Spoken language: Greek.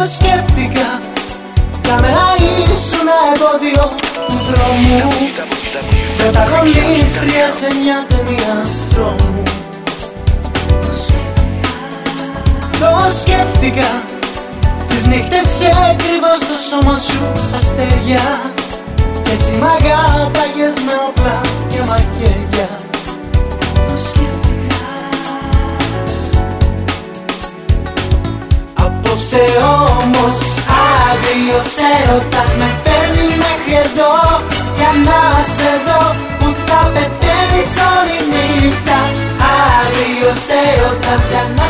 σκέφτηκα, για μένα ήσουν εμπόδιο του δρόμου, πρωταγωνίστρια σε μια ταινία τρόμου. Το σκέφτηκα, τις νύχτες έκρυβα στο σώμα σου αστέρια, και εσύ μ' αγάπαγες με όπλα και μαχαίρια. Το σκέφτηκα. Απόψε όμως άγριος έρωτας με φέρνει μέχρι εδώ, για να σε δω που θα πεθαίνεις όλη νύχτα. Άγριος έρωτας για να